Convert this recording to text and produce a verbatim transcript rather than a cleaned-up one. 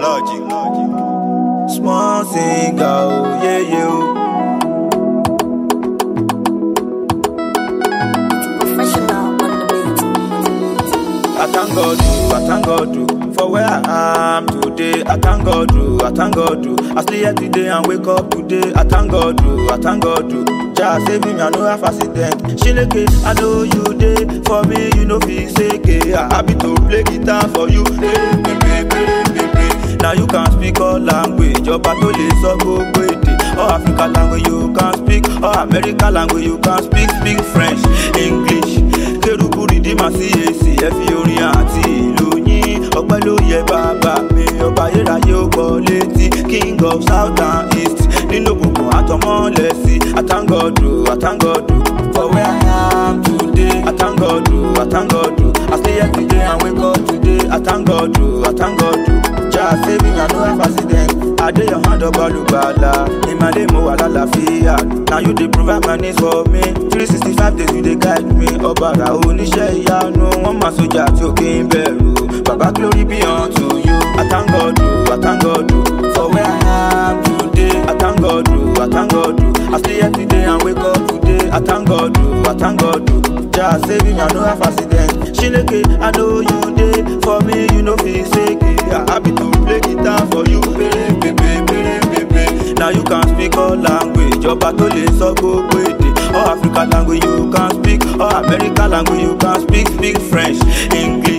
Logic. Small singer, oh yeah yeah. Oh. I thank God, oh, I thank God oh, for where I am today. I thank God, oh, I thank God oh, I sleep here today and wake up today. I thank God, oh, I thank God oh, just save me, I know have accident. Shineke, I know you day for me, you know fi seke. I happy to play guitar for you. Hey, baby, baby, baby. Now you can speak all language, your battle is so go great. All African language you can speak, all American language you can speak. Speak French, English. Kerubu Redeemer C A C F orin àti ìlú yín ọpẹ́ ló yẹ bàbá mi ọba ayérayé ó gbọ́ létí king of south and east nínú òkùnkùn àtọmọ́lẹ̀ sí. I thank God o, I thank God o, for where I am today. I thank God o, I thank God o, I stay here today and wake up today. I thank God o, I thank God o, just save me, I no have accident. I dey your hand up alubala, ìmàlẹ́ mo wà lálàáfíà. Now you dey provide my needs for me. three sixty-five days you dey guide me. Ọ̀bàrà oníṣẹ́ ìyanu, wọ́n máa sójà tí ó kí ń bẹ̀rù. Baba glory be unto you. I thank God o, I thank God o, for where I am today. I thank God o, I thank God o, I stay here today and wake up today. I thank God o, I thank God o, just save me, I no have accident. Shineke, I know you dey for me, you know fi seke. I happy to play guitar for you, baby, baby, baby. Now you can speak all language, your battle is so go great. All African language you can speak, all American language you can speak. Speak French, English.